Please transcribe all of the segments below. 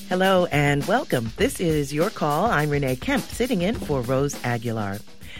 Hello and welcome. This is Your Call. I'm Renee Kemp, sitting in for Rose Aguilar.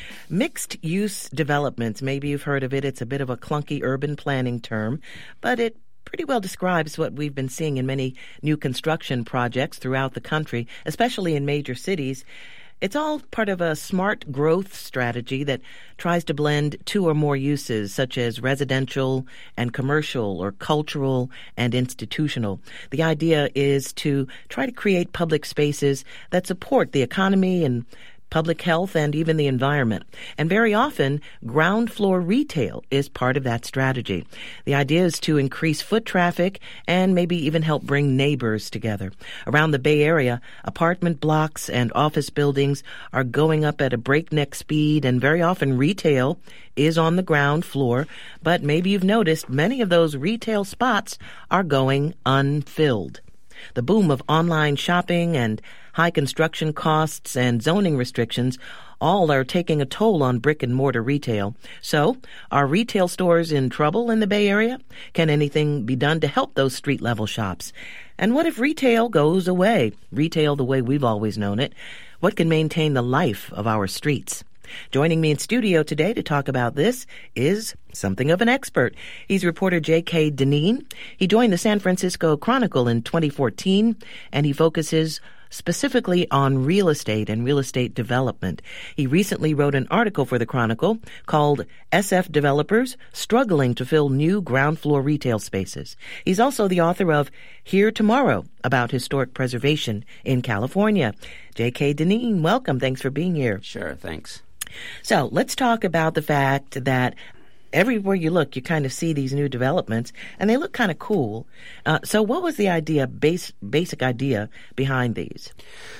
Mixed-use developments, maybe you've heard of it. It's a bit of a clunky urban planning term, but it pretty well describes what we've been seeing in many new construction projects throughout the country, especially in major cities. It's all part of a smart growth strategy that tries to blend two or more uses, such as residential and commercial or cultural and institutional. The idea is to try to create public spaces that support the economy and public health, and even the environment. And very often, ground floor retail is part of that strategy. The idea is to increase foot traffic and maybe even help bring neighbors together. Around the Bay Area, apartment blocks and office buildings are going up at a breakneck speed, and very often retail is on the ground floor. But maybe you've noticed many of those retail spots are going unfilled. The boom of online shopping and high construction costs and zoning restrictions all are taking a toll on brick-and-mortar retail. So, are retail stores in trouble in the Bay Area? Can anything be done to help those street-level shops? And what if retail goes away? Retail the way we've always known it. What can maintain the life of our streets? Joining me in studio today to talk about this is something of an expert. He's reporter J.K. Dineen. He joined the San Francisco Chronicle in 2014, and he focuses specifically on real estate and real estate development. He recently wrote an article for the Chronicle called SF Developers Struggling to Fill New Ground Floor Retail Spaces. He's also the author of Here Tomorrow, about historic preservation in California. J.K. Dineen, welcome. Thanks for being here. Sure, thanks. So let's talk about the fact that everywhere you look, you kind of see these new developments, and they look kind of cool. So what was the basic idea behind these?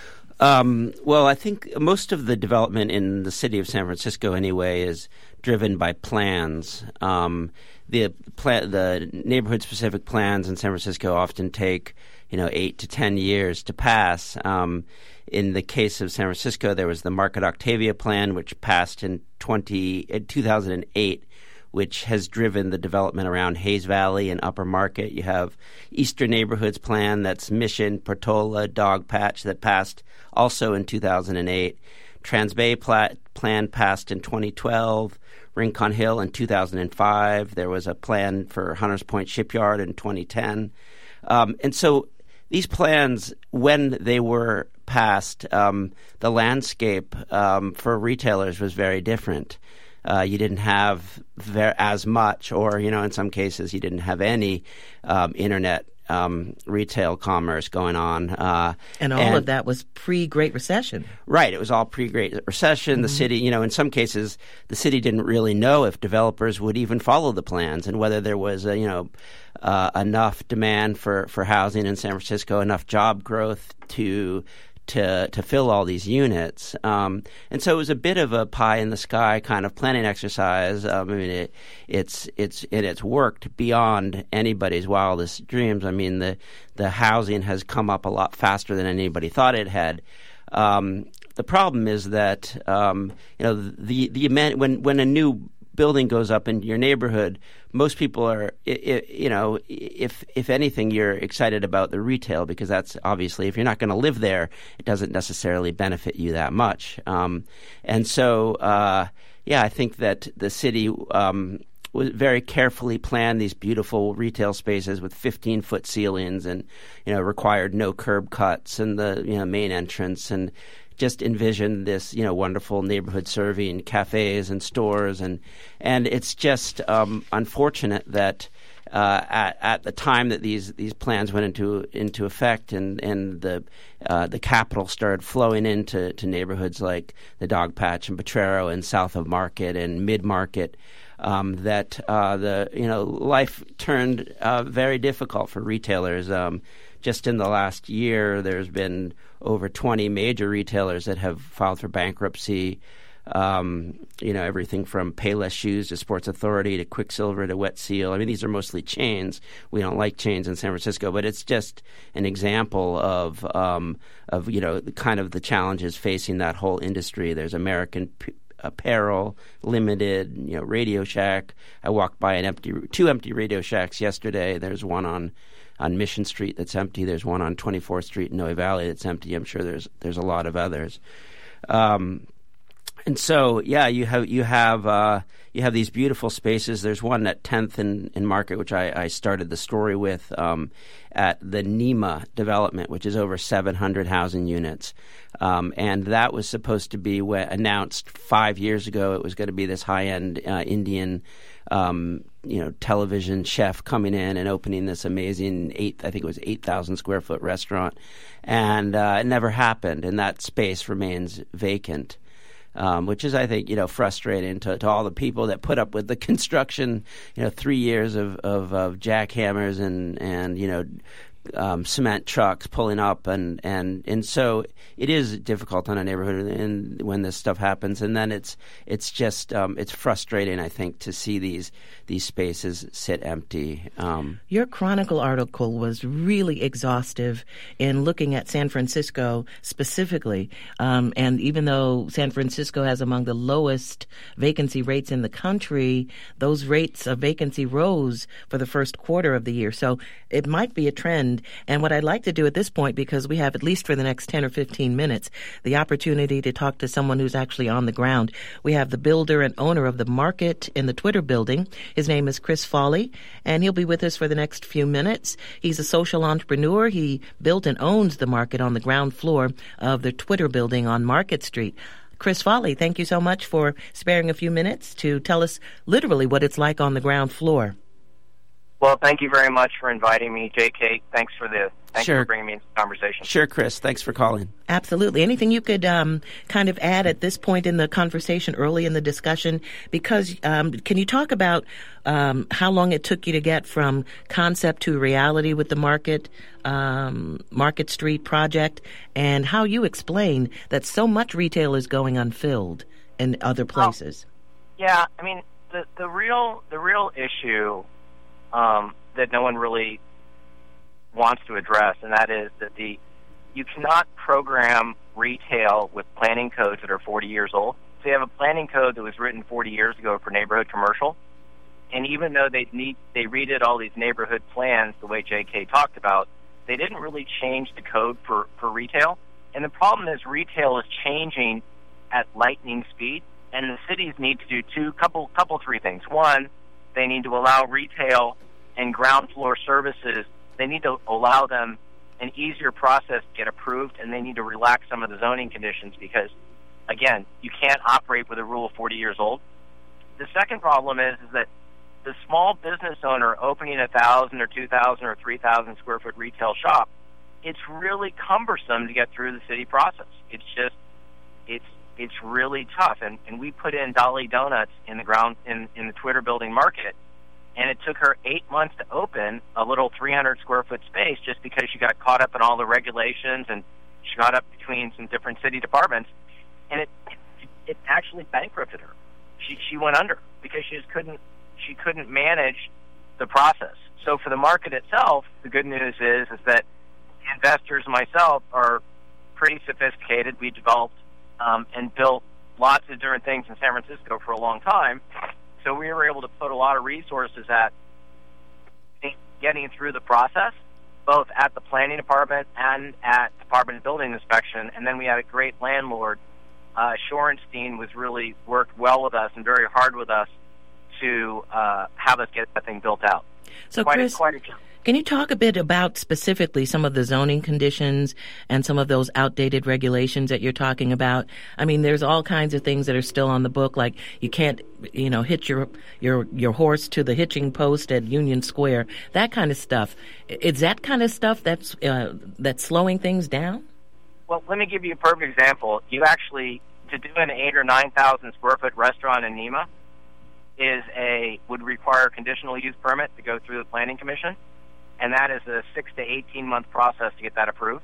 Well, I think most of the development in the city of San Francisco, anyway, is driven by plans. The neighborhood-specific plans in San Francisco often take 8 to 10 years to pass. In the case of San Francisco, there was the Market Octavia plan, which passed in 2008, which has driven the development around Hayes Valley and Upper Market. You have Eastern Neighborhoods Plan, that's Mission, Portola, Dogpatch, that passed also in 2008. Transbay Plan passed in 2012. Rincon Hill in 2005. There was a plan for Hunters Point Shipyard in 2010. And so these plans, when they were passed, the landscape for retailers was very different. You didn't have as much, or, in some cases, you didn't have any internet retail commerce going on. And all of that was pre-Great Recession. Right. It was all pre-Great Recession. Mm-hmm. The city, in some cases, the city didn't really know if developers would even follow the plans and whether there was, enough demand for housing in San Francisco, enough job growth to fill all these units. And so it was a bit of a pie-in-the-sky kind of planning exercise. It's worked beyond anybody's wildest dreams. The housing has come up a lot faster than anybody thought it had. The problem is that, when a new building goes up in your neighborhood, most people are, if anything, you're excited about the retail, because that's obviously, if you're not going to live there, it doesn't necessarily benefit you that much. And so, I think that the city was very carefully planned these beautiful retail spaces with 15-foot ceilings, and required no curb cuts in the main entrance, and just envisioned this, wonderful neighborhood serving cafes and stores, and it's just unfortunate that at the time that these plans went into effect, and the capital started flowing into neighborhoods like the Dogpatch and Potrero and south of Market and Mid Market, that life turned very difficult for retailers. Just in the last year, there's been over 20 major retailers that have filed for bankruptcy. Everything from Payless Shoes to Sports Authority to Quicksilver to Wet Seal. These are mostly chains. We don't like chains in San Francisco, but it's just an example of kind of the challenges facing that whole industry. There's American Apparel, Limited, Radio Shack. I walked by two empty Radio Shacks yesterday. There's one on on Mission Street that's empty. There's one on 24th Street in Noe Valley that's empty. I'm sure there's a lot of others. And so, yeah, you have these beautiful spaces. There's one at 10th and Market, which I started the story with, at the NEMA development, which is over 700 housing units. And that was supposed to be announced 5 years ago. It was going to be this high-end Indian television chef coming in and opening this amazing 8,000 square foot restaurant. And it never happened, and that space remains vacant. Which is, I think, frustrating to all the people that put up with the construction, 3 years of jackhammers and cement trucks pulling up, and so it is difficult on a neighborhood and when this stuff happens, and then it's just it's frustrating, I think, to see these spaces sit empty. Your Chronicle article was really exhaustive in looking at San Francisco specifically, and even though San Francisco has among the lowest vacancy rates in the country, those rates of vacancy rose for the first quarter of the year. So it might be a trend. And what I'd like to do at this point, because we have at least for the next 10 or 15 minutes, the opportunity to talk to someone who's actually on the ground. We have the builder and owner of the Market in the Twitter building. His name is Chris Foley, and he'll be with us for the next few minutes. He's a social entrepreneur. He built and owns the Market on the ground floor of the Twitter building on Market Street. Chris Foley, thank you so much for sparing a few minutes to tell us literally what it's like on the ground floor. Well, thank you very much for inviting me, J.K. Thanks for bringing me into the conversation. Sure, Chris. Thanks for calling. Absolutely. Anything you could kind of add at this point in the conversation, early in the discussion? Because can you talk about how long it took you to get from concept to reality with the Market Street project, and how you explain that so much retail is going unfilled in other places? Yeah, I mean, the real issue that no one really wants to address, and that is that you cannot program retail with planning codes that are 40 years old. So you have a planning code that was written 40 years ago for neighborhood commercial, and even though they redid all these neighborhood plans the way J.K. talked about, they didn't really change the code for retail. And the problem is retail is changing at lightning speed, and the cities need to do three things. One, they need to allow retail and ground floor services. They need to allow them an easier process to get approved, and they need to relax some of the zoning conditions because, again, you can't operate with a rule of 40 years old. The second problem is that the small business owner opening 1,000 or 2,000 or 3,000 square foot retail shop, it's really cumbersome to get through the city process. It's just, it's really tough. And we put in Dolly Donuts in the Twitter building Market, and it took her 8 months to open a little 300 square foot space just because she got caught up in all the regulations and she got up between some different city departments, and it actually bankrupted her. She went under because she couldn't manage the process. So for the Market itself, the good news is that investors and myself are pretty sophisticated. We developed and built lots of different things in San Francisco for a long time. So we were able to put a lot of resources at getting through the process, both at the planning department and at Department of Building Inspection. And then we had a great landlord. Shorenstein really worked well with us and very hard with us to have us get that thing built out. So, Chris, can you talk a bit about specifically some of the zoning conditions and some of those outdated regulations that you're talking about? I mean, there's all kinds of things that are still on the book, like you can't, hitch your horse to the hitching post at Union Square, that kind of stuff. Is that kind of stuff that's slowing things down? Well, let me give you a perfect example. You actually, to do an 8,000 or 9,000 square foot restaurant in NEMA would require a conditional use permit to go through the Planning Commission, and that is a 6 to 18 month process to get that approved.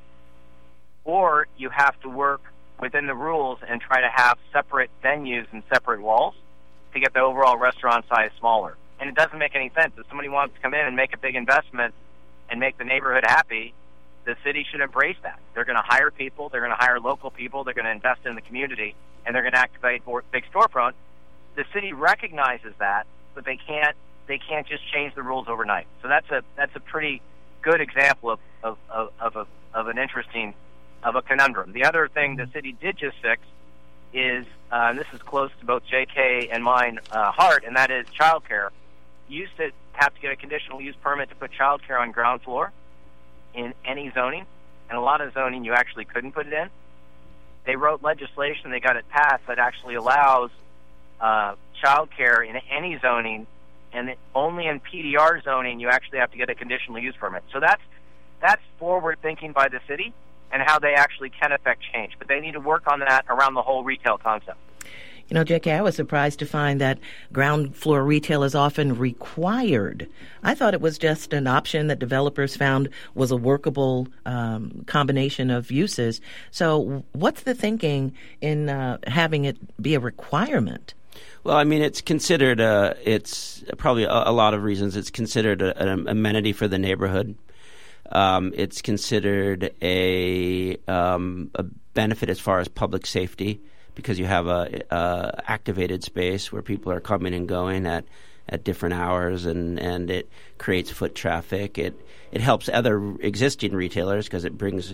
Or you have to work within the rules and try to have separate venues and separate walls to get the overall restaurant size smaller. And it doesn't make any sense. If somebody wants to come in and make a big investment and make the neighborhood happy, the city should embrace that. They're going to hire people, they're going to hire local people, they're going to invest in the community, and they're going to activate more big storefront. The city recognizes that, but they can't just change the rules overnight. So that's a pretty good example of an interesting of a conundrum. The other thing the city did just fix is, and this is close to both J.K. and mine heart, and that is childcare. You used to have to get a conditional use permit to put childcare on ground floor in any zoning, and a lot of zoning you actually couldn't put it in. They wrote legislation, they got it passed, that actually allows childcare in any zoning, and only in PDR zoning you actually have to get a conditional use permit. So that's forward thinking by the city and how they actually can affect change. But they need to work on that around the whole retail concept. You know, J.K., I was surprised to find that ground floor retail is often required. I thought it was just an option that developers found was a workable combination of uses. So what's the thinking in having it be a requirement? Well, I mean, it's considered, it's probably a lot of reasons. It's considered an amenity for the neighborhood. It's considered a benefit as far as public safety, because you have a activated space where people are coming and going at different hours, and it creates foot traffic. It helps other existing retailers because it brings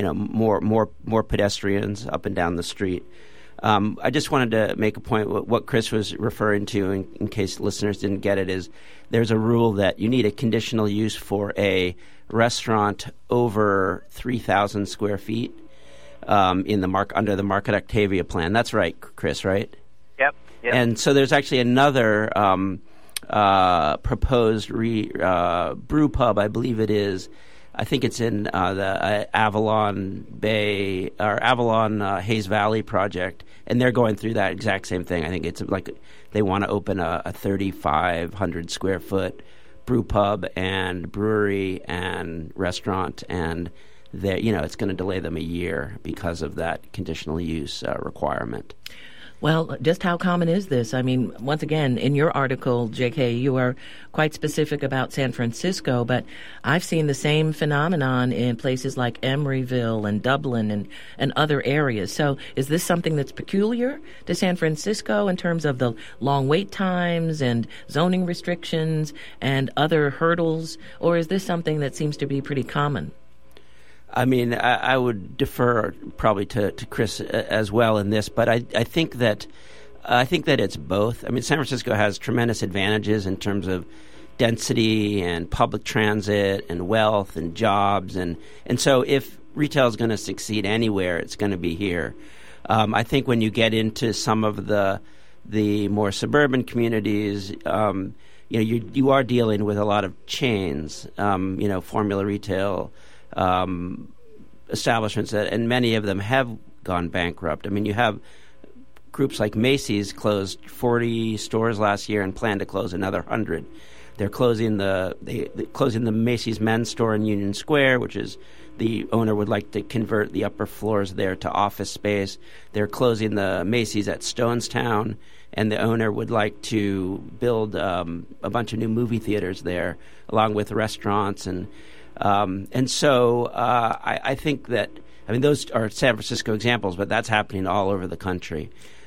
more pedestrians up and down the street. I just wanted to make a point. What Chris was referring to, in case listeners didn't get it, is there's a rule that you need a conditional use for a restaurant over 3,000 square feet. In the under the Market Octavia plan. That's right, Chris, right? Yep. And so there's actually another proposed brew pub, I believe it is. I think it's in the Avalon Bay or Avalon Hayes Valley project, and they're going through that exact same thing. I think it's like they want to open a 3,500 square foot brew pub and brewery and restaurant, and it's going to delay them a year because of that conditional use requirement. Well, just how common is this? I mean, once again, in your article, J.K., you are quite specific about San Francisco, but I've seen the same phenomenon in places like Emeryville and Dublin and other areas. So is this something that's peculiar to San Francisco in terms of the long wait times and zoning restrictions and other hurdles, or is this something that seems to be pretty common? I mean, I would defer probably to Chris as well in this, but I think that it's both. I mean, San Francisco has tremendous advantages in terms of density and public transit and wealth and jobs, and so if retail is going to succeed anywhere, it's going to be here. I think when you get into some of the more suburban communities, you are dealing with a lot of chains, Formula Retail. Establishments and many of them have gone bankrupt. I mean, you have groups like Macy's closed 40 stores last year and plan to close another 100. They're closing the Macy's men's store in Union Square, which is the owner would like to convert the upper floors there to office space. They're closing the Macy's at Stonestown, and the owner would like to build a bunch of new movie theaters there, along with restaurants and so I think that, I mean, those are San Francisco examples, but that's happening all over the country.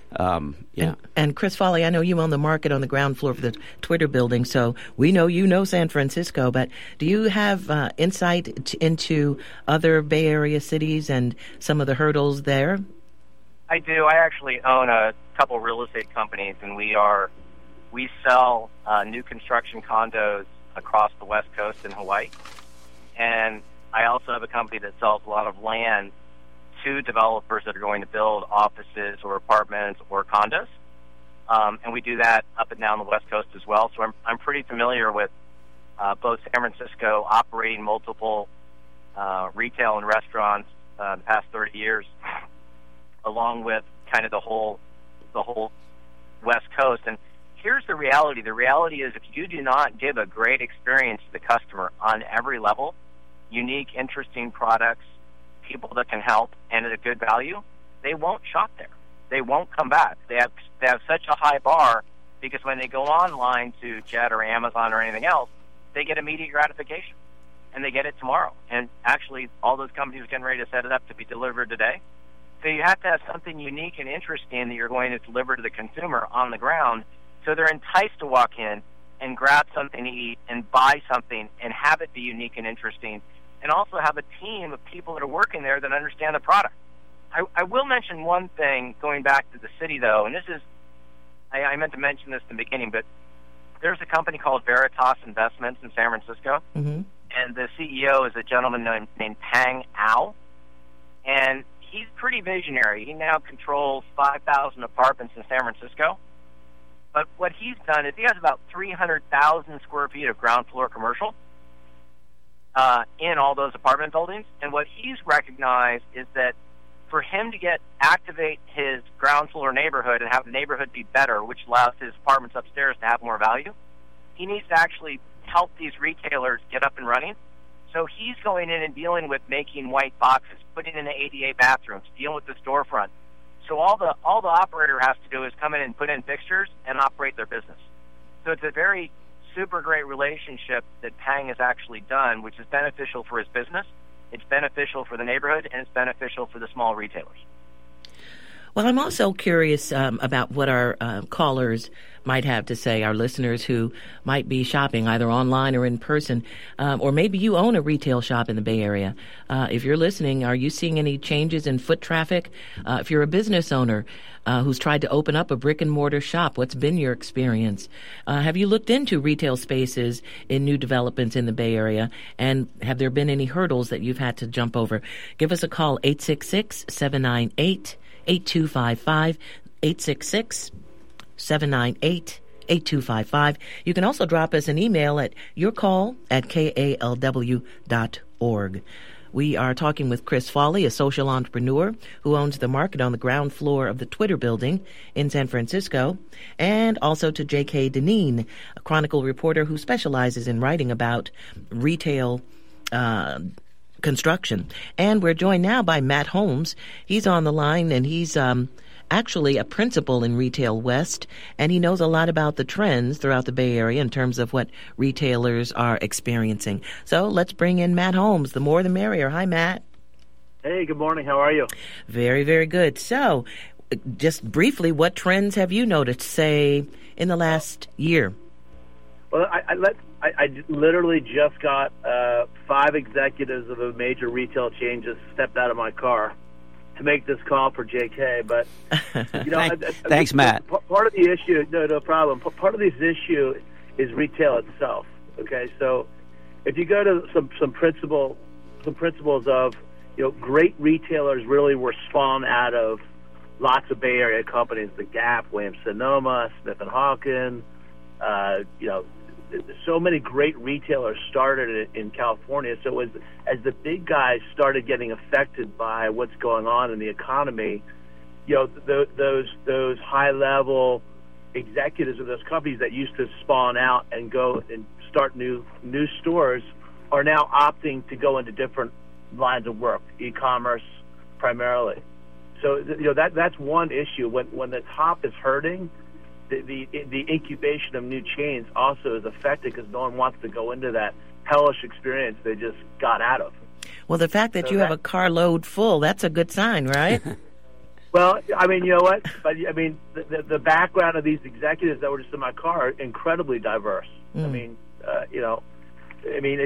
And Chris Foley, I know you own the market on the ground floor of the Twitter building, so we know you know San Francisco, but do you have insight into other Bay Area cities and some of the hurdles there? I do. I actually own a couple real estate companies, and we sell new construction condos across the West Coast in Hawaii. And I also have a company that sells a lot of land to developers that are going to build offices or apartments or condos. And we do that up and down the West Coast as well. So I'm pretty familiar with both San Francisco operating multiple retail and restaurants the past 30 years, along with kind of the whole West Coast. And here's the reality. The reality is if you do not give a great experience to the customer on every level, unique, interesting products, people that can help, and at a good value, they won't shop there. They won't come back. They have such a high bar because when they go online to Jet or Amazon or anything else, they get immediate gratification, and they get it tomorrow. And actually, all those companies are getting ready to set it up to be delivered today. So you have to have something unique and interesting that you're going to deliver to the consumer on the ground, so they're enticed to walk in and grab something to eat and buy something and have it be unique and interesting, and also have a team of people that are working there that understand the product. I will mention one thing going back to the city, though, and this is, I meant to mention this in the beginning, but there's a company called Veritas Investments in San Francisco, and the CEO is a gentleman named Pang Ao, and he's pretty visionary. He now controls 5,000 apartments in San Francisco, but what he's done is he has about 300,000 square feet of ground floor commercial in all those apartment buildings, and what he's recognized is that for him to activate his ground floor neighborhood and have the neighborhood be better, which allows his apartments upstairs to have more value, he needs to actually help these retailers get up and running. So he's going in and dealing with making white boxes, putting in the ADA bathrooms, dealing with the storefront. So all the operator has to do is come in and put in fixtures and operate their business. So it's a very super great relationship that Pang has actually done, which is beneficial for his business. It's beneficial for the neighborhood, and it's beneficial for the small retailers. Well, I'm also curious about what our callers might have to say, our listeners who might be shopping either online or in person, or maybe you own a retail shop in the Bay Area. If you're listening, are you seeing any changes in foot traffic? If you're a business owner who's tried to open up a brick-and-mortar shop, what's been your experience? Have you looked into retail spaces in new developments in the Bay Area, and have there been any hurdles that you've had to jump over? Give us a call, 866-798 8255, 866-798-8255. You can also drop us an email at yourcall@kalw.org. We are talking with Chris Foley, a social entrepreneur who owns the market on the ground floor of the Twitter building in San Francisco, and also to J.K. Deneen, a Chronicle reporter who specializes in writing about retail construction. And we're joined now by Matt Holmes. He's on the line, and he's actually a principal in Retail West, and he knows a lot about the trends throughout the Bay Area in terms of what retailers are experiencing. So let's bring in Matt Holmes. The more the merrier. Hi, Matt. Hey, good morning. How are you? Very, very good. So just briefly, what trends have you noticed, say, in the last year? Well, I literally just got 5 executives of a major retail chain just stepped out of my car to make this call for JK. But you know, thanks, Matt. Part of the issue, no problem. Part of this issue is retail itself. Okay, so if you go to some principles of, you know, great retailers really were spawned out of lots of Bay Area companies: The Gap, Williams-Sonoma, Smith & Hawken. You know, so many great retailers started in California. So as the big guys started getting affected by what's going on in the economy, you know, those high level executives of those companies that used to spawn out and go and start new stores are now opting to go into different lines of work, e-commerce primarily. So you know, that's one issue. When the top is hurting, the incubation of new chains also is affected because no one wants to go into that hellish experience they just got out of. Well, the fact that you have a carload full, that's a good sign, right? Well, I mean, you know what? But I mean, the background of these executives that were just in my car are incredibly diverse. I mean, you know, I mean,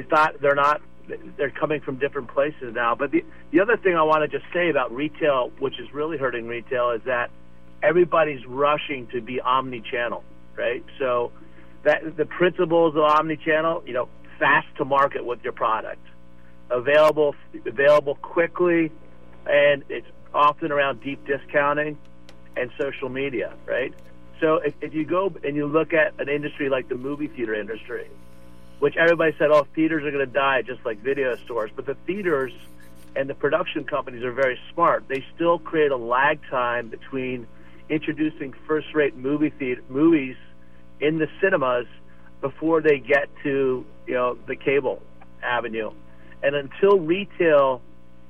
they're coming from different places now. But the other thing I want to just say about retail, which is really hurting retail, is that everybody's rushing to be omni-channel, right? So that the principles of omni-channel, you know, fast to market with your product, available quickly, and it's often around deep discounting and social media, right? So if you go and you look at an industry like the movie theater industry, which everybody said, oh, theaters are going to die just like video stores, but the theaters and the production companies are very smart. They still create a lag time between introducing first-rate movies in the cinemas before they get to, you know, the cable avenue. And until retail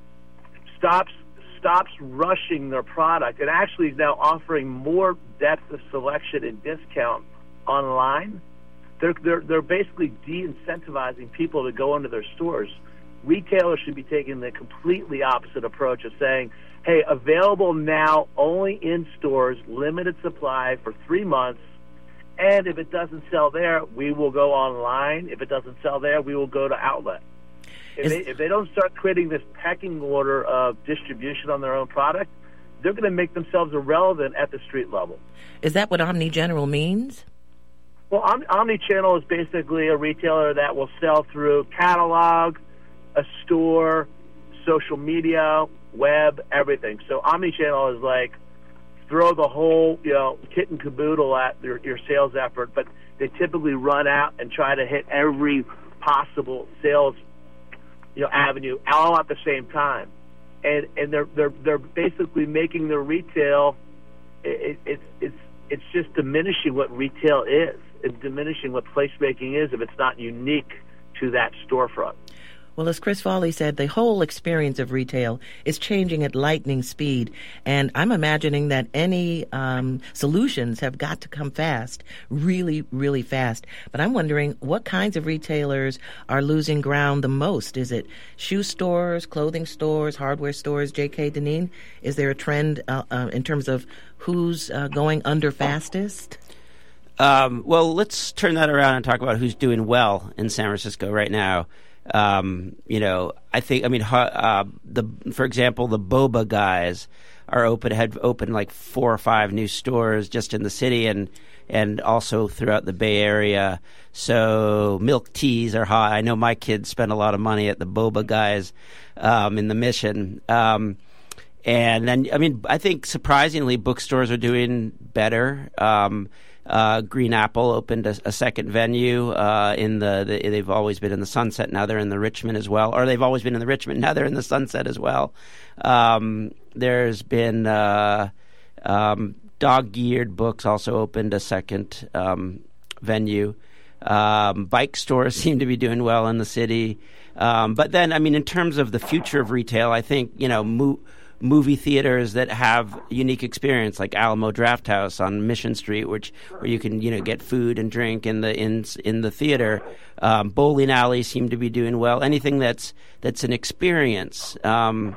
stops rushing their product and actually is now offering more depth of selection and discount online, they're basically de-incentivizing people to go into their stores. Retailers should be taking the completely opposite approach of saying, hey, available now only in stores, limited supply for 3 months, And if it doesn't sell there, we will go online. If it doesn't sell there, we will go to outlet. If they don't start creating this pecking order of distribution on their own product, they're going to make themselves irrelevant at the street level. Is that what omni-general means? Well, omni-channel is basically a retailer that will sell through catalog, a store, social media, web, everything. So omni-channel is like throw the whole, kit and caboodle at your sales effort, but they typically run out and try to hit every possible sales avenue all at the same time. And they're basically making the retail. It's just diminishing what retail is. It's diminishing what placemaking is if it's not unique to that storefront. Well, as Chris Foley said, the whole experience of retail is changing at lightning speed. And I'm imagining that any solutions have got to come fast, really, really fast. But I'm wondering what kinds of retailers are losing ground the most. Is it shoe stores, clothing stores, hardware stores? J.K. Dineen, is there a trend in terms of who's going under fastest? Well, let's turn that around and talk about who's doing well in San Francisco right now. I think, for example, the Boba guys had opened like 4 or 5 new stores just in the city and also throughout the Bay Area. So milk teas are hot. I know my kids spend a lot of money at the Boba guys in the Mission. And then, I think surprisingly, bookstores are doing better. Green Apple opened a second venue they've always been in the Sunset, now they're in the Richmond as well, or they've always been in the Richmond, now they're in the Sunset as well. There's been Dog Geared Books also opened a second venue. Bike stores seem to be doing well in the city. But then, in terms of the future of retail, I think, movie theaters that have unique experience, like Alamo Drafthouse on Mission Street, where you can get food and drink in the theater. Bowling alleys seem to be doing well. Anything that's an experience. But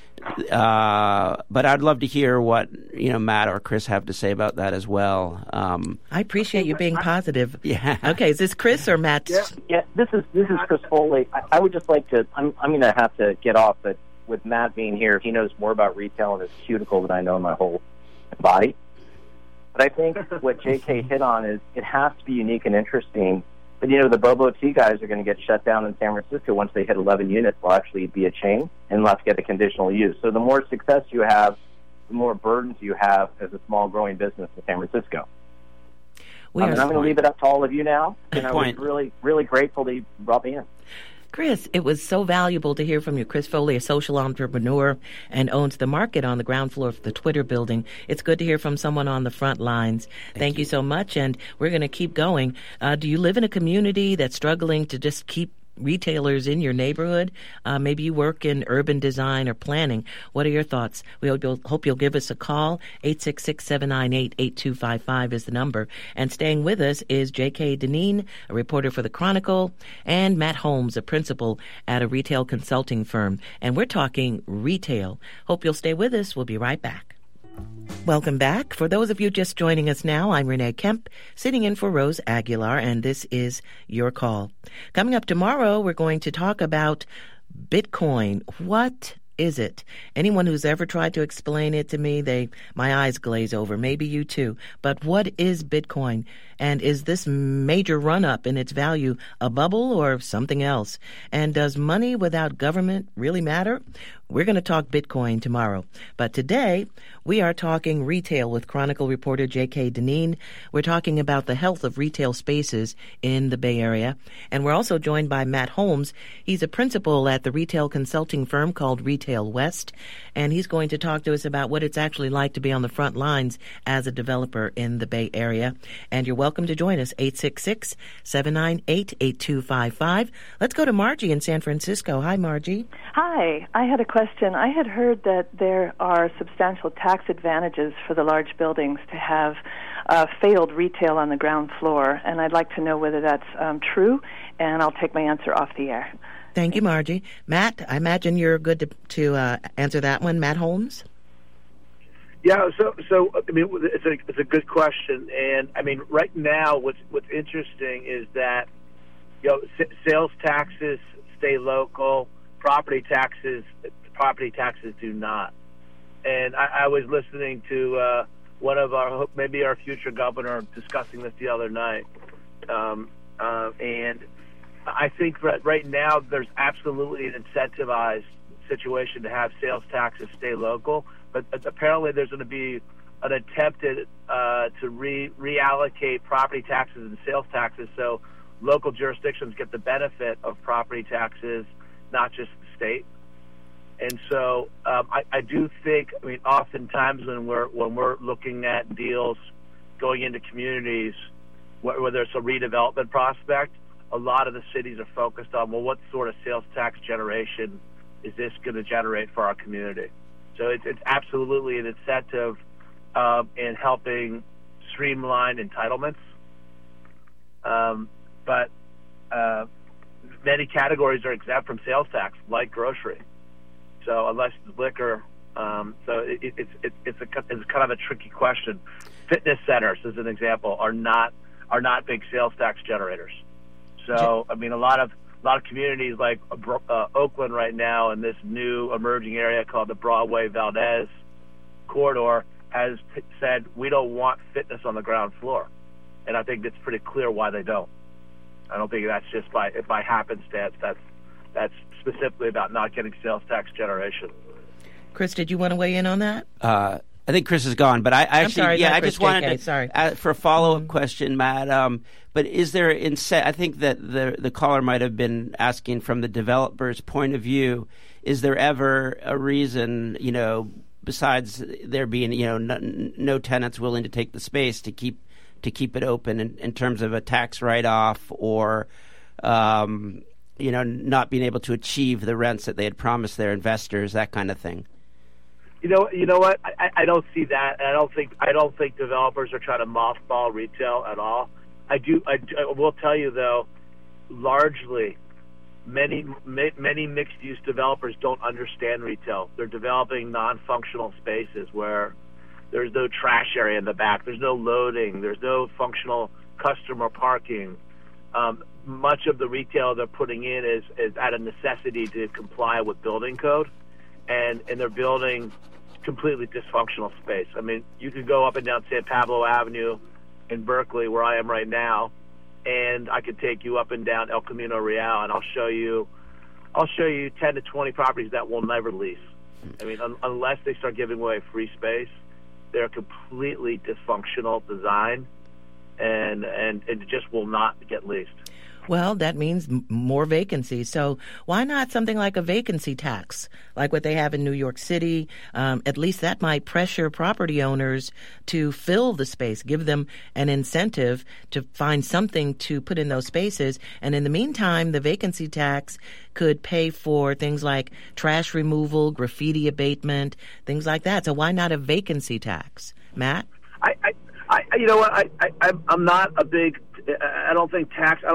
I'd love to hear what Matt or Chris have to say about that as well. I appreciate you being positive. Yeah. Okay, is this Chris or Matt? Yeah. This is Chris Foley. I would just like to. I'm going to have to get off, but with Matt being here, he knows more about retail in his cuticle than I know in my whole body. But I think what J.K. hit on is it has to be unique and interesting. But, the Bobo Tea guys are going to get shut down in San Francisco once they hit 11 units. They'll actually be a chain and they'll have to get a conditional use. So the more success you have, the more burdens you have as a small growing business in San Francisco. I'm going to leave it up to all of you now. I was really, really grateful that you brought me in. Chris, it was so valuable to hear from you. Chris Foley, a social entrepreneur and owns the market on the ground floor of the Twitter building. It's good to hear from someone on the front lines. Thank you so much, and we're going to keep going. Do you live in a community that's struggling to just keep retailers in your neighborhood? Maybe you work in urban design or planning. What are your thoughts? We hope you'll give us a call. 866-798-8255 is the number. And staying with us is J.K. Dineen, a reporter for The Chronicle, and Matt Holmes, a principal at a retail consulting firm. And we're talking retail. Hope you'll stay with us. We'll be right back. Welcome back. For those of you just joining us now, I'm Renee Kemp, sitting in for Rose Aguilar, and this is Your Call. Coming up tomorrow, we're going to talk about Bitcoin. What is it? Anyone who's ever tried to explain it to me, my eyes glaze over. Maybe you too. But what is Bitcoin? And is this major run-up in its value a bubble or something else? And does money without government really matter? We're going to talk Bitcoin tomorrow. But today, we are talking retail with Chronicle reporter J.K. Dineen. We're talking about the health of retail spaces in the Bay Area. And we're also joined by Matt Holmes. He's a principal at the retail consulting firm called Retail West. And he's going to talk to us about what it's actually like to be on the front lines as a developer in the Bay Area. And you're welcome to join us, 866-798-8255. Let's go to Margie in San Francisco. Hi, Margie. Hi. I had a question. I had heard that there are substantial tax advantages for the large buildings to have failed retail on the ground floor, and I'd like to know whether that's true, and I'll take my answer off the air. Thank you, Margie. Matt, I imagine you're good to answer that one. Matt Holmes? Yeah, so I mean, it's a good question, and I mean, right now, what's interesting is that sales taxes stay local, property taxes do not. And I was listening to one of maybe our future governor discussing this the other night, and I think that right now there's absolutely an incentivized situation to have sales taxes stay local, but apparently there's going to be an attempt to reallocate property taxes and sales taxes so local jurisdictions get the benefit of property taxes, not just the state. And so I do think, I mean, oftentimes when we're looking at deals going into communities where there's a redevelopment prospect, a lot of the cities are focused on, well, what sort of sales tax generation is this going to generate for our community? So it's absolutely an incentive in helping streamline entitlements. But many categories are exempt from sales tax, like grocery. So unless it's liquor, so it's kind of a tricky question. Fitness centers, as an example, are not big sales tax generators. So I mean, a lot of communities like Oakland right now, in this new emerging area called the Broadway Valdez corridor, has said we don't want fitness on the ground floor, and I think it's pretty clear why they don't. I don't think that's just by happenstance. That's specifically about not getting sales tax generation. Chris, did you want to weigh in on that? I think Chris is gone, but I just wanted to for a follow-up question, Matt. But is there I think that the caller might have been asking from the developer's point of view. Is there ever a reason, besides there being no tenants willing to take the space to keep it open in terms of a tax write-off or not being able to achieve the rents that they had promised their investors, that kind of thing? You know what? I don't see that. I don't think developers are trying to mothball retail at all. I will tell you though, largely, many mixed-use developers don't understand retail. They're developing non-functional spaces where there's no trash area in the back, there's no loading, there's no functional customer parking. Much of the retail they're putting in is out of necessity to comply with building code, and they're building completely dysfunctional space. I mean, you could go up and down San Pablo Avenue in Berkeley, where I am right now, and I could take you up and down El Camino Real, and I'll show you 10 to 20 properties that will never lease. I mean, unless they start giving away free space, they're completely dysfunctional design, and it just will not get leased. Well, that means more vacancies. So why not something like a vacancy tax, like what they have in New York City? At least that might pressure property owners to fill the space, give them an incentive to find something to put in those spaces. And in the meantime, the vacancy tax could pay for things like trash removal, graffiti abatement, things like that. So why not a vacancy tax? Matt? You know what? I'm not a big. I don't think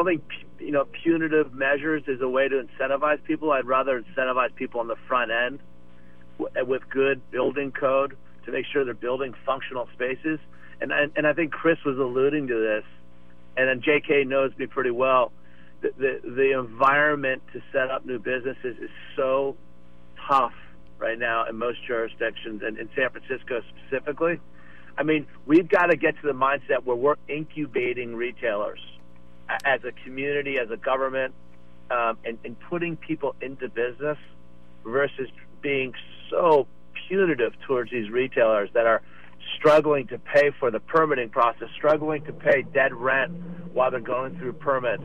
punitive measures is a way to incentivize people. I'd rather incentivize people on the front end with good building code to make sure they're building functional spaces. And I think Chris was alluding to this, and then J.K. knows me pretty well. The environment to set up new businesses is so tough right now in most jurisdictions, and in San Francisco specifically. I mean, we've got to get to the mindset where we're incubating retailers as a community, as a government, and putting people into business versus being so punitive towards these retailers that are struggling to pay for the permitting process, struggling to pay dead rent while they're going through permits,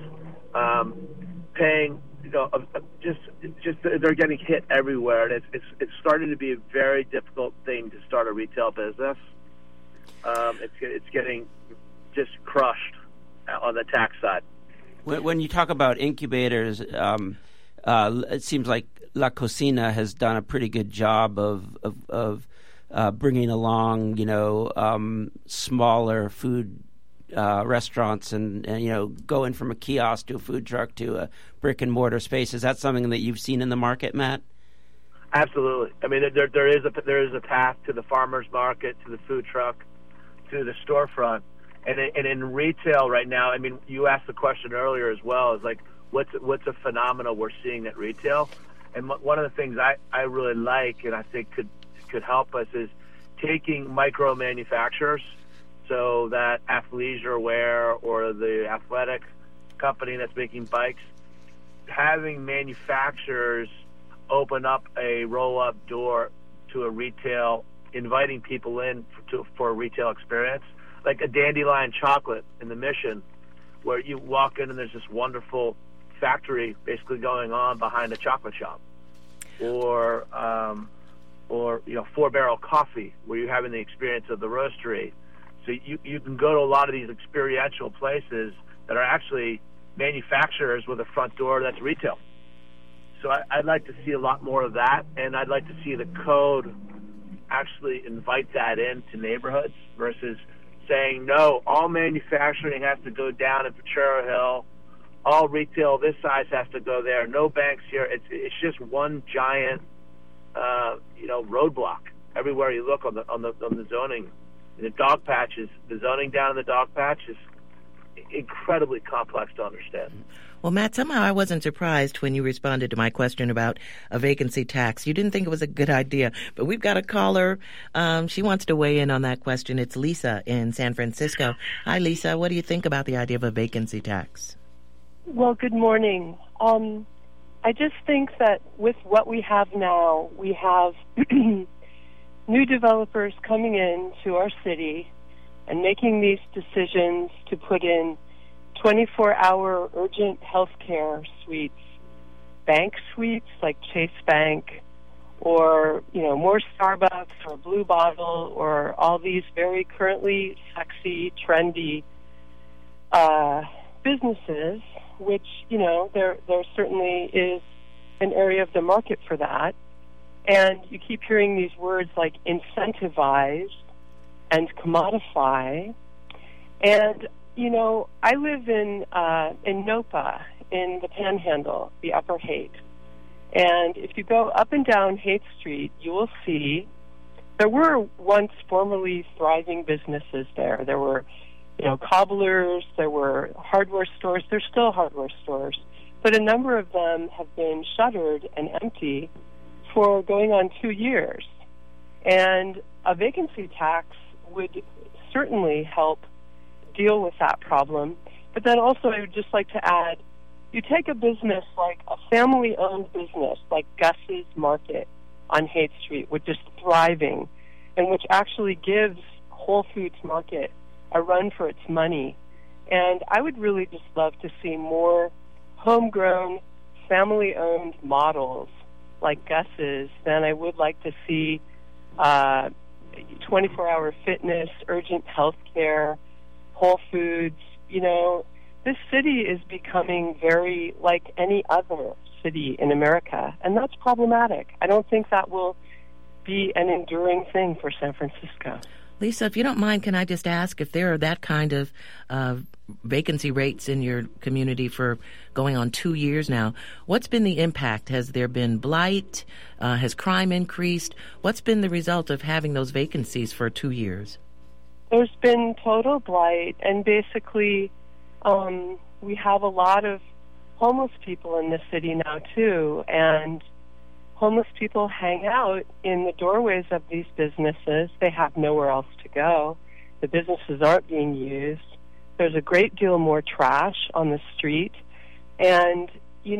paying, just they're getting hit everywhere, and it's starting to be a very difficult thing to start a retail business. It's getting just crushed on the tax side. When you talk about incubators, it seems like La Cocina has done a pretty good job of bringing along, smaller food restaurants and going from a kiosk to a food truck to a brick and mortar space. Is that something that you've seen in the market, Matt? Absolutely. I mean, there is a path to the farmer's market, to the food truck, to the storefront, and in retail right now. I mean, you asked the question earlier as well. Is like what's a phenomenon we're seeing at retail, and one of the things I really like and I think could help us is taking micro manufacturers, so that athleisure wear or the athletic company that's making bikes, having manufacturers open up a roll-up door to a retail, inviting people in for a retail experience, like a Dandelion Chocolate in the Mission, where you walk in and there's this wonderful factory basically going on behind a chocolate shop, or Four Barrel Coffee, where you're having the experience of the roastery. So you can go to a lot of these experiential places that are actually manufacturers with a front door that's retail. So I'd like to see a lot more of that, and I'd like to see the code actually invite that into neighborhoods versus saying, no, all manufacturing has to go down in Potrero Hill, all retail this size has to go there, no banks here. It's just one giant roadblock everywhere you look on the zoning. The dog patches, the zoning down in the dog patch is incredibly complex to understand. Well, Matt, somehow I wasn't surprised when you responded to my question about a vacancy tax. You didn't think it was a good idea, but we've got a caller. She wants to weigh in on that question. It's Lisa in San Francisco. Hi, Lisa. What do you think about the idea of a vacancy tax? Well, good morning. I just think that with what we have now, we have new developers coming in to our city and making these decisions to put in 24-hour urgent health care suites, bank suites like Chase Bank, or more Starbucks or Blue Bottle, or all these very currently sexy, trendy businesses, which there certainly is an area of the market for that. And you keep hearing these words like incentivize and commodify. And I live in Nopa, in the Panhandle, the Upper Haight. And if you go up and down Haight Street, you will see there were once formerly thriving businesses there. There were, cobblers, there were hardware stores. There's still hardware stores. But a number of them have been shuttered and empty for going on 2 years. And a vacancy tax would certainly help deal with that problem. But then also I would just like to add, you take a business like a family-owned business like Gus's Market on Haight Street, which is thriving and which actually gives Whole Foods Market a run for its money. And I would really just love to see more homegrown, family-owned models like Gus's than I would like to see 24-hour fitness, urgent health care, Whole Foods. This city is becoming very like any other city in America, and that's problematic. I don't think that will be an enduring thing for San Francisco. Lisa, if you don't mind, can I just ask if there are that kind of vacancy rates in your community for going on 2 years now? What's been the impact? Has there been blight? Has crime increased? What's been the result of having those vacancies for 2 years? There's been total blight, and basically we have a lot of homeless people in the city now, too, and homeless people hang out in the doorways of these businesses. They have nowhere else to go. The businesses aren't being used. There's a great deal more trash on the street. And,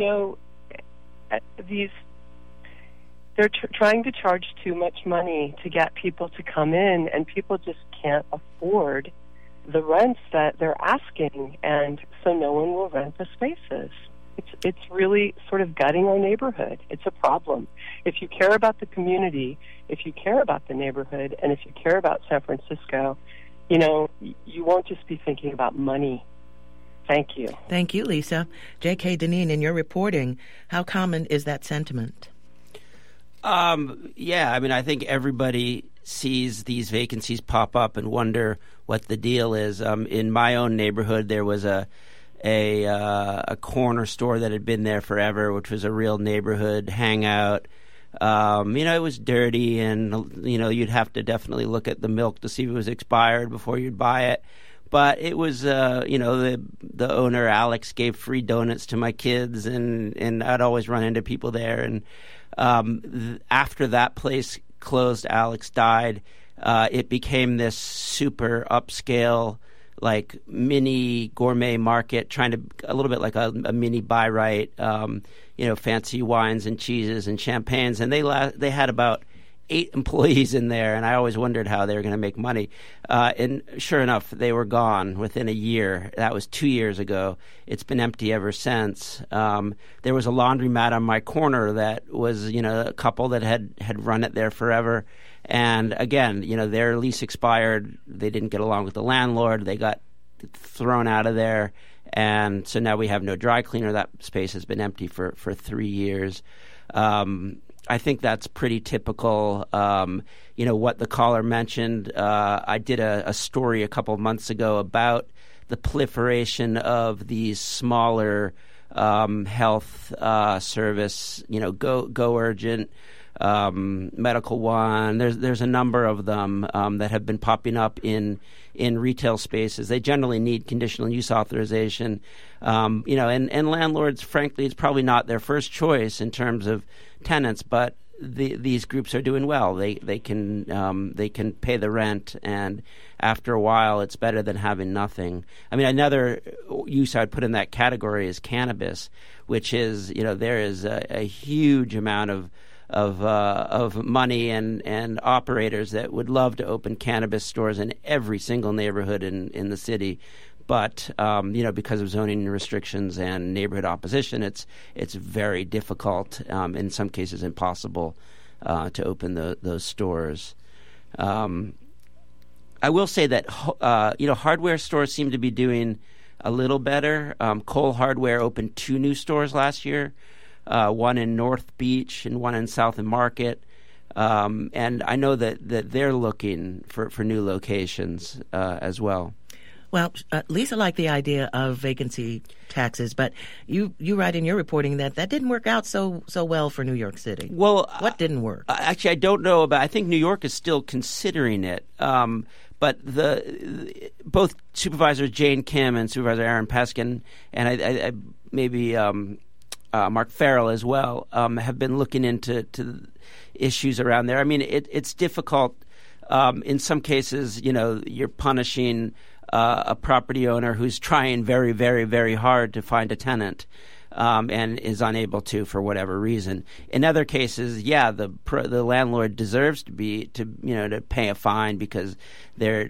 they're trying to charge too much money to get people to come in, and people just can't afford the rents that they're asking, and so no one will rent the spaces. It's really sort of gutting our neighborhood. It's a problem. If you care about the community, if you care about the neighborhood, and if you care about San Francisco, you won't just be thinking about money. Thank you. Thank you, Lisa. J.K. Dineen, in your reporting, how common is that sentiment? I think everybody sees these vacancies pop up and wonder what the deal is. In my own neighborhood, there was a corner store that had been there forever, which was a real neighborhood hangout. It was dirty, and you'd have to definitely look at the milk to see if it was expired before you'd buy it. But it was, the owner, Alex, gave free donuts to my kids, and I'd always run into people there. And after that place closed, Alex died, it became this super upscale, like mini gourmet market, a little bit like a mini Buy-Right, fancy wines and cheeses and champagnes. And they had about 8 employees in there, and I always wondered how they were going to make money. And sure enough, they were gone within a year. That was 2 years ago. It's been empty ever since. There was a laundromat on my corner that was, a couple that had run it there forever. And again, their lease expired. They didn't get along with the landlord. They got thrown out of there. And so now we have no dry cleaner. That space has been empty for 3 years. I think that's pretty typical. What the caller mentioned, I did a story a couple of months ago about the proliferation of these smaller health service, Go Urgent, Medical One. There's a number of them that have been popping up in retail spaces. They generally need conditional use authorization, and landlords, frankly, it's probably not their first choice in terms of tenants, but these groups are doing well. They can pay the rent, and after a while, it's better than having nothing. I mean, another use I'd put in that category is cannabis, which is there is a huge amount of money and operators that would love to open cannabis stores in every single neighborhood in the city. But because of zoning restrictions and neighborhood opposition, it's very difficult, in some cases impossible, to open those stores. I will say that hardware stores seem to be doing a little better. Cole Hardware opened 2 new stores last year, one in North Beach and one in South and Market. And I know that they're looking for new locations as well. Well, Lisa liked the idea of vacancy taxes, but you write in your reporting that didn't work out so well for New York City. Well, what didn't work? Actually, I don't know about. I think New York is still considering it, but both Supervisor Jane Kim and Supervisor Aaron Peskin, and I maybe Mark Farrell as well, have been looking into issues around there. I mean, it's difficult. In some cases, you're punishing a property owner who's trying very, very, very hard to find a tenant, and is unable to for whatever reason. In other cases, the landlord deserves to pay a fine because they're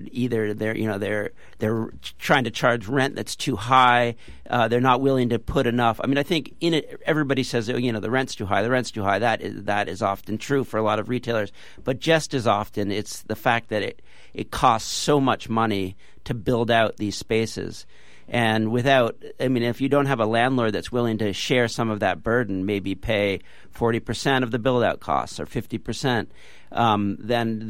trying to charge rent that's too high. They're not willing to put enough. I mean, I think everybody says the rent's too high. The rent's too high. That is often true for a lot of retailers, but just as often it's the fact that it costs so much money to build out these spaces. And if you don't have a landlord that's willing to share some of that burden, maybe pay 40% of the build-out costs or 50%, then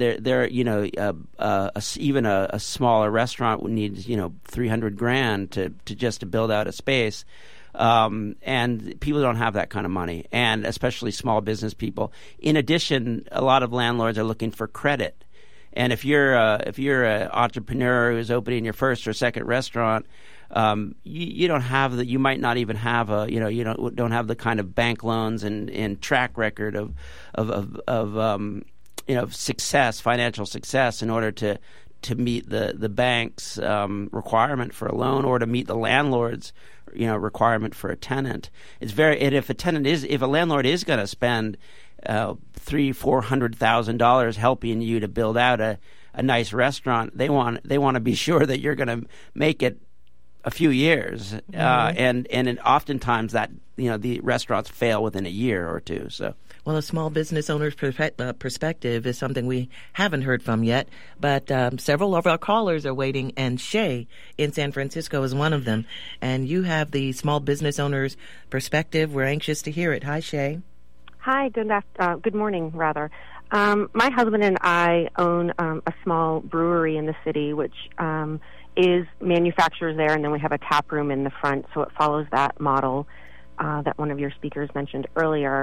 even a smaller restaurant would need $300,000 to just to build out a space. And people don't have that kind of money, and especially small business people. In addition, a lot of landlords are looking for credit. And if you're an entrepreneur who's opening your first or second restaurant, you don't have you might not even have you don't have the kind of bank loans and track record of success, financial success, in order to meet the bank's requirement for a loan, or to meet the landlord's requirement for a tenant. And if a landlord is going to spend $300,000-$400,000 helping you to build out a nice restaurant, they want to be sure that you're going to make it a few years, and oftentimes that the restaurants fail within a year or two. So, well, a small business owner's perspective is something we haven't heard from yet, but several of our callers are waiting, and Shay in San Francisco is one of them. And you have the small business owner's perspective. We're anxious to hear it. Hi, Shay. Hi. Good morning, rather. My husband and I own a small brewery in the city, which manufactures there, and then we have a tap room in the front, so it follows that model that one of your speakers mentioned earlier.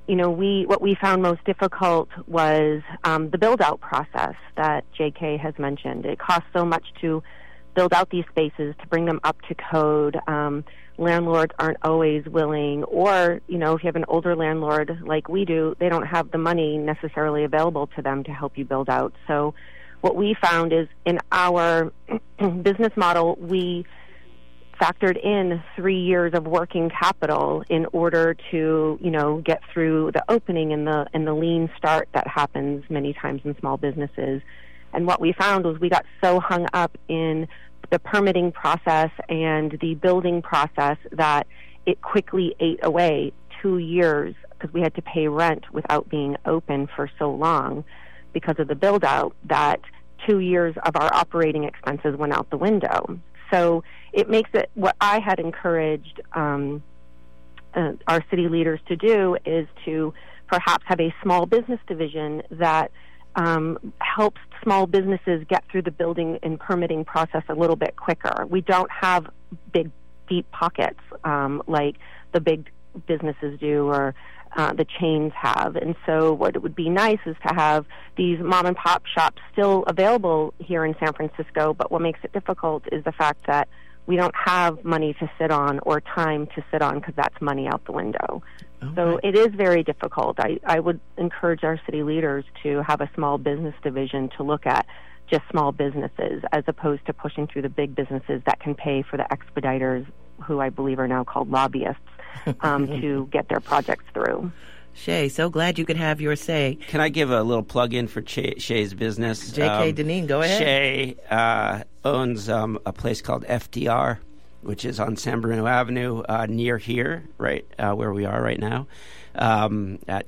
what we found most difficult was the build-out process that J.K. has mentioned. It costs so much to build out these spaces, to bring them up to code. Landlords aren't always willing, or, if you have an older landlord like we do, they don't have the money necessarily available to them to help you build out. So what we found is in our business model, we factored in 3 years of working capital in order to, get through the opening and the lean start that happens many times in small businesses. And what we found was we got so hung up in the permitting process and the building process that it quickly ate away 2 years, because we had to pay rent without being open for so long because of the build out, that 2 years of our operating expenses went out the window. So it makes it, what I had encouraged our city leaders to do is to perhaps have a small business division that helps small businesses get through the building and permitting process a little bit quicker. We don't have big, deep pockets like the big businesses do or the chains have. And so what it would be nice is to have these mom-and-pop shops still available here in San Francisco, but what makes it difficult is the fact that we don't have money to sit on or time to sit on, because that's money out the window. Okay. So it is very difficult. I would encourage our city leaders to have a small business division to look at just small businesses as opposed to pushing through the big businesses that can pay for the expediters, who I believe are now called lobbyists, to get their projects through. Shay, so glad you could have your say. Can I give a little plug-in for Shay's business? J.K. Deneen, go ahead. Shay owns a place called FDR, which is on San Bruno Avenue, near here, right where we are right now, at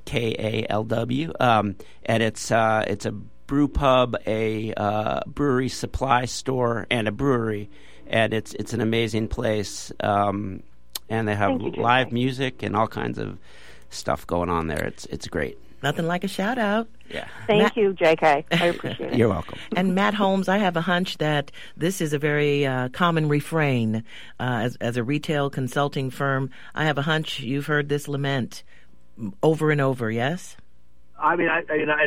KALW. And it's a brew pub, a brewery supply store, and a brewery. And it's an amazing place. And they have live music and all kinds of stuff going on there. It's great. Nothing like a shout out. Yeah. Thank you, JK. I appreciate it. You're welcome. And Matt Holmes, I have a hunch that this is a very common refrain as a retail consulting firm. I have a hunch you've heard this lament over and over. Yes. I mean,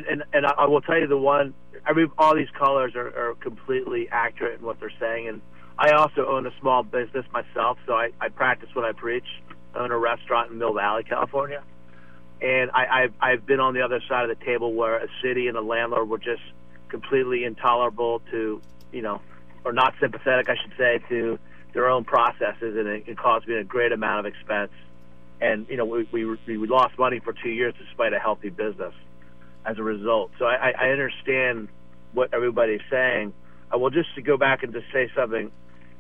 I will tell you the one. I mean, all these callers are completely accurate in what they're saying, and I also own a small business myself, so I practice what I preach. I own a restaurant in Mill Valley, California. And I've been on the other side of the table where a city and a landlord were just completely intolerable to, or not sympathetic, I should say, to their own processes, and it caused me a great amount of expense. And, we lost money for 2 years despite a healthy business as a result. So I understand what everybody's saying. I will just to go back and just say something,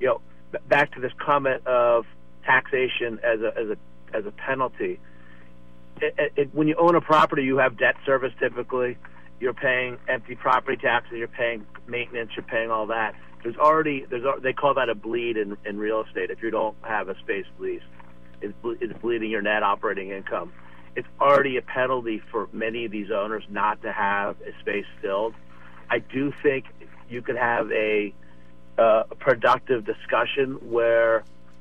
back to this comment of taxation as a penalty. When you own a property, you have debt service typically. You're paying empty property taxes. You're paying maintenance. You're paying all that. They call that a bleed in real estate. If you don't have a space leased, it's bleeding your net operating income. It's already a penalty for many of these owners not to have a space filled. I do think you could have a productive discussion where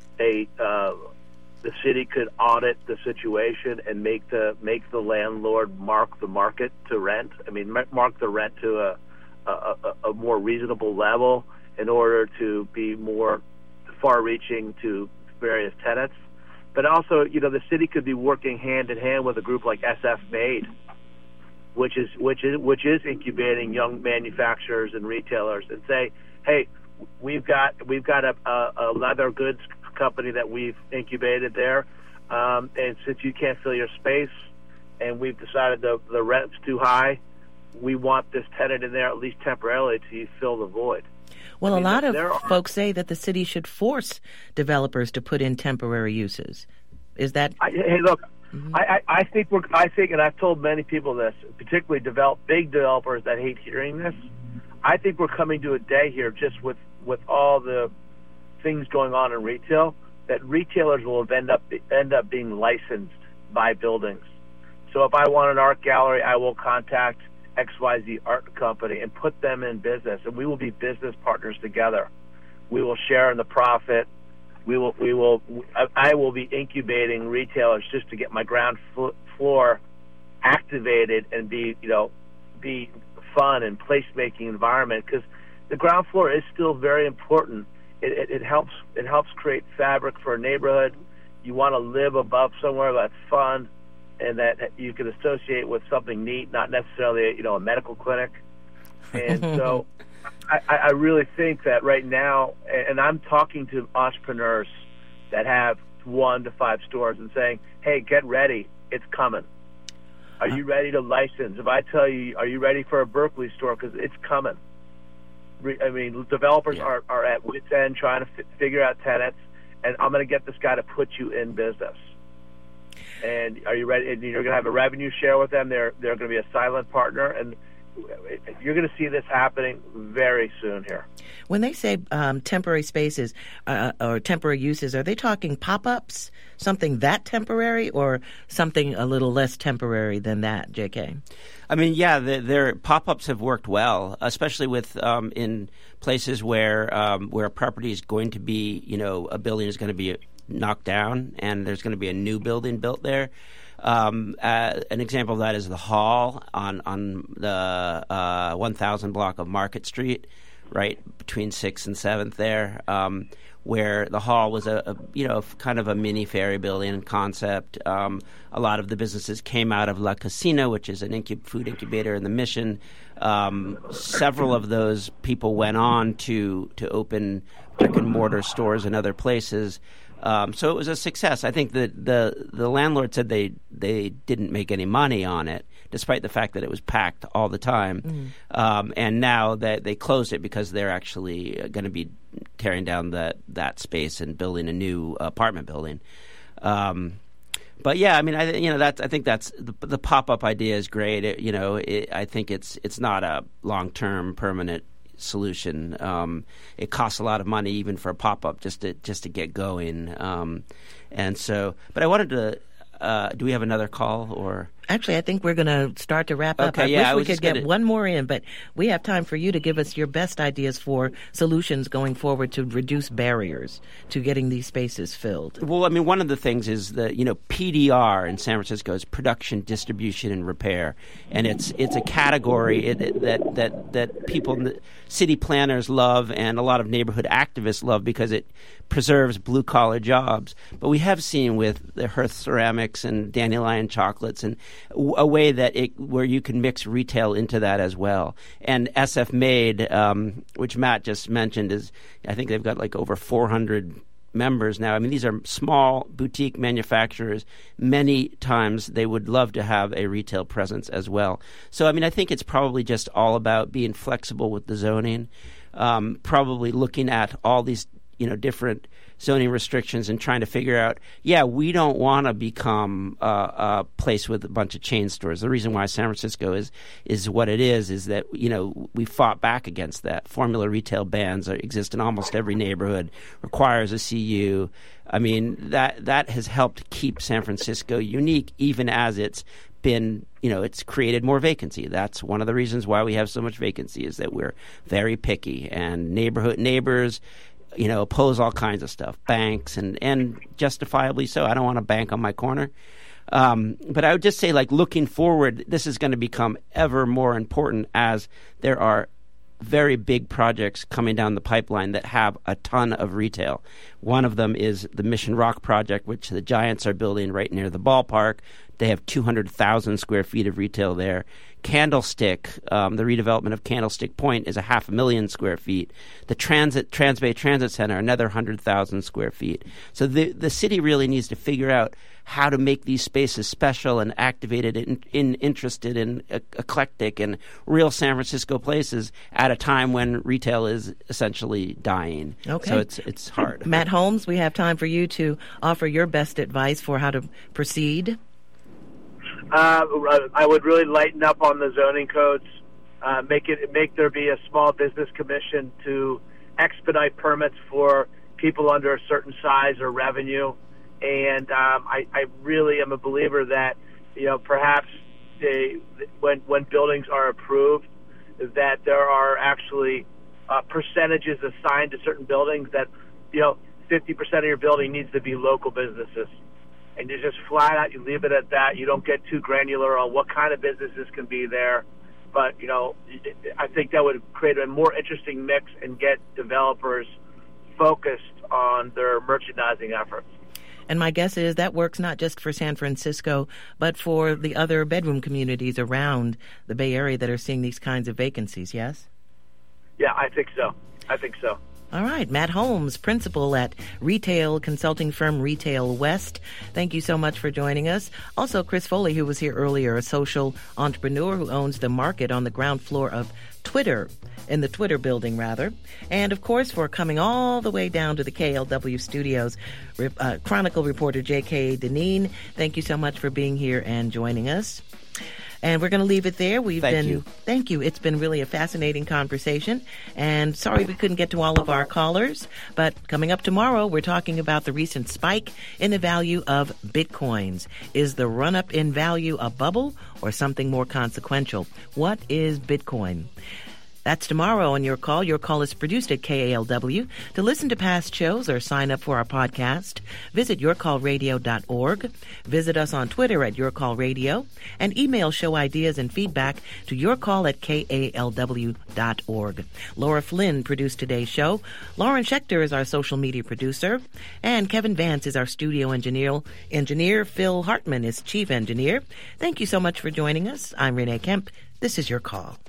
the city could audit the situation and make the landlord mark the market to rent. I mean, mark the rent to a more reasonable level in order to be more far-reaching to various tenants. But also, the city could be working hand in hand with a group like SF Made, which is incubating young manufacturers and retailers, and say, hey, we've got a leather goods company that we've incubated there, and since you can't fill your space and we've decided the rent's too high, we want this tenant in there at least temporarily to fill the void. Well, a lot of folks say that the city should force developers to put in temporary uses. Is that? Hey, look, mm-hmm. I think, and I've told many people this, particularly big developers that hate hearing this. I think we're coming to a day here, just with all the things going on in retail, that retailers will end up being licensed by buildings. So if I want an art gallery, I will contact XYZ art company and put them in business, and we will be business partners together. We will share in the profit. I will be incubating retailers just to get my ground floor activated and be fun and placemaking environment, because the ground floor is still very important. It helps create fabric for a neighborhood. You want to live above somewhere that's fun and that you can associate with something neat, not necessarily a medical clinic. And so I really think that right now, and I'm talking to entrepreneurs that have 1 to 5 stores and saying, hey, get ready, it's coming. Are you ready to license? If I tell you, are you ready for a Berkeley store? Because it's coming. I mean, developers are at wit's end trying to figure out tenants, and I'm going to get this guy to put you in business. And are you ready? And you're going to have a revenue share with them. They're going to be a silent partner, and you're going to see this happening very soon here. When they say temporary spaces or temporary uses, are they talking pop-ups, something that temporary, or something a little less temporary than that, J.K.? I mean, yeah, their pop-ups have worked well, especially with in places where a property is going to be, a building is going to be knocked down and there's going to be a new building built there. An example of that is the Hall on the 1000 block of Market Street, right between 6th and 7th there, where the Hall was a kind of a mini ferry building concept. A lot of the businesses came out of La Casina, which is an food incubator in the Mission. Several of those people went on to open brick and mortar stores in other places. So it was a success. I think that the landlord said they didn't make any money on it, despite the fact that it was packed all the time. And now that they closed it because they're actually going to be tearing down that space and building a new apartment building. But yeah, I mean, I think that's the pop-up idea is great. I think it's not a long-term permanent solution. It costs a lot of money even for a pop-up just to get going. And so, but I wanted to. Do we have another call or? Actually, I think we're going to start to wrap up. Okay, I wish we could get one more in, but we have time for you to give us your best ideas for solutions going forward to reduce barriers to getting these spaces filled. Well, I mean, one of the things is that, PDR in San Francisco is production, distribution, and repair. And it's a category that people, city planners love and a lot of neighborhood activists love because it preserves blue-collar jobs. But we have seen with the Hearth Ceramics and Dandelion Chocolates and a way that where you can mix retail into that as well. And SF Made, which Matt just mentioned, I think they've got like over 400 members now. I mean, these are small boutique manufacturers. Many times they would love to have a retail presence as well. So, I mean, I think it's probably just all about being flexible with the zoning, probably looking at all these different zoning restrictions and trying to figure out, we don't want to become a place with a bunch of chain stores. The reason why San Francisco is what it is that, we fought back against that. Formula retail bans exist in almost every neighborhood, requires a CU. I mean, that has helped keep San Francisco unique, even as it's been, it's created more vacancy. That's one of the reasons why we have so much vacancy is that we're very picky and neighbors oppose all kinds of stuff, banks, and justifiably so. I don't want a bank on my corner. But I would just say, looking forward, this is going to become ever more important as there are very big projects coming down the pipeline that have a ton of retail. One of them is the Mission Rock project, which the Giants are building right near the ballpark. They have 200,000 square feet of retail there. Candlestick, the redevelopment of Candlestick Point is 500,000 square feet. The Transbay Transit Center, another 100,000 square feet. So the city really needs to figure out how to make these spaces special and activated and interested and eclectic and real San Francisco places at a time when retail is essentially dying. Okay. So it's hard. Matt Holmes, we have time for you to offer your best advice for how to proceed. I would really lighten up on the zoning codes. Make there be a small business commission to expedite permits for people under a certain size or revenue. And I really am a believer that perhaps when buildings are approved, that there are actually percentages assigned to certain buildings that 50% of your building needs to be local businesses. and you just flat out, you leave it at that. You don't get too granular on what kind of businesses can be there. But, I think that would create a more interesting mix and get developers focused on their merchandising efforts. And my guess is that works not just for San Francisco, but for the other bedroom communities around the Bay Area that are seeing these kinds of vacancies, yes? Yeah, I think so. All right. Matt Holmes, principal at retail consulting firm Retail West. Thank you so much for joining us. Also, Chris Foley, who was here earlier, a social entrepreneur who owns the market on the ground floor of Twitter, in the Twitter building, rather. And, of course, for coming all the way down to the KALW studios, Chronicle reporter J.K. Deneen. Thank you so much for being here and joining us. And we're going to leave it there. Thank you. It's been really a fascinating conversation. And sorry we couldn't get to all of our callers. But coming up tomorrow, we're talking about the recent spike in the value of Bitcoins. Is the run-up in value a bubble or something more consequential? What is Bitcoin? That's tomorrow on Your Call. Your Call is produced at KALW. To listen to past shows or sign up for our podcast, visit yourcallradio.org. Visit us on Twitter at YourCallRadio and email show ideas and feedback to yourcall@KALW.org. Laura Flynn produced today's show. Lauren Schechter is our social media producer. And Kevin Vance is our studio engineer. Phil Hartman is chief engineer. Thank you so much for joining us. I'm Renee Kemp. This is Your Call.